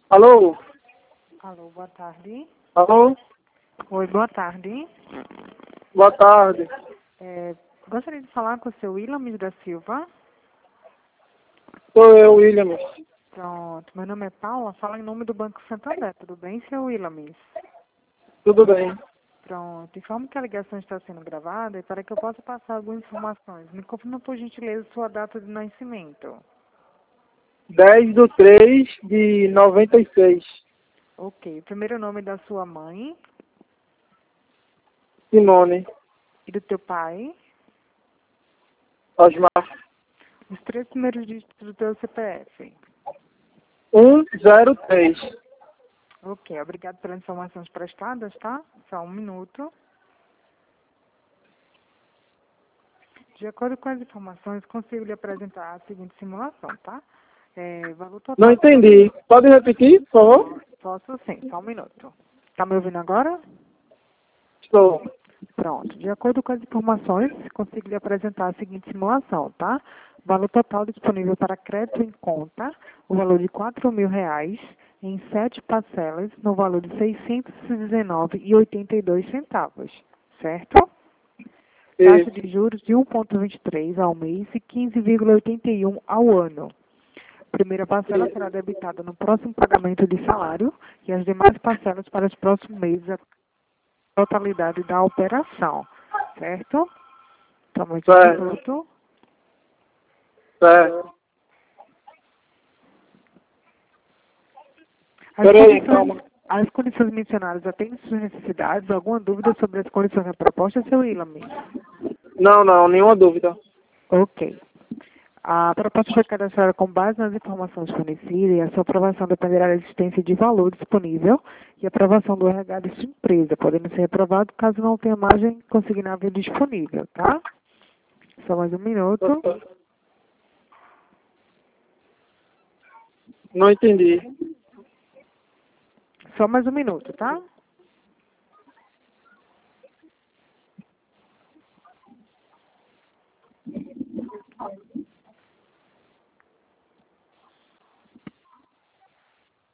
Alô? Alô, boa tarde. Alô? Oi, boa tarde. Boa tarde. Gostaria de falar com o seu Williams da Silva. Sou eu, William. Pronto, meu nome é Paula, falo em nome do Banco Santander. Tudo bem, seu Williams? Tudo bem? Pronto, informo que a ligação está sendo gravada e para que eu possa passar algumas informações. Me confirma, por gentileza, sua data de nascimento. 10/3/96. Ok, o primeiro nome da sua mãe Simone. e do teu pai. Osmar. Os 3 primeiros dígitos do teu CPF. 103. Ok, obrigado pelas informações prestadas, tá? Só um minuto. De acordo com as informações, consigo lhe apresentar a seguinte simulação, tá? Valor total... Não entendi. Pode repetir, por favor? Posso sim, só um minuto. Tá me ouvindo agora? Estou. Pronto. De acordo com as informações, consigo lhe apresentar a seguinte simulação, tá? Valor total disponível para crédito em conta, o valor de R$ 4.000 em 7 parcelas, no valor de R$ 619,82, certo? Taxa de juros de 1,23 ao mês e 15,81 ao ano. Primeira parcela será debitada no próximo pagamento de salário e as demais parcelas para os próximos meses, a totalidade da operação, certo? Então, mais um Certo. minuto. Certo. As condições mencionadas atendem suas necessidades? Alguma dúvida sobre as condições da proposta, seu William? Não, nenhuma dúvida. Ok. A proposta foi cadastrada com base nas informações fornecidas e a sua aprovação dependerá da existência de valor disponível e aprovação do RH de sua empresa, podendo ser aprovado caso não tenha margem consignável disponível, tá? Só mais um minuto. Não entendi. Só mais um minuto, tá?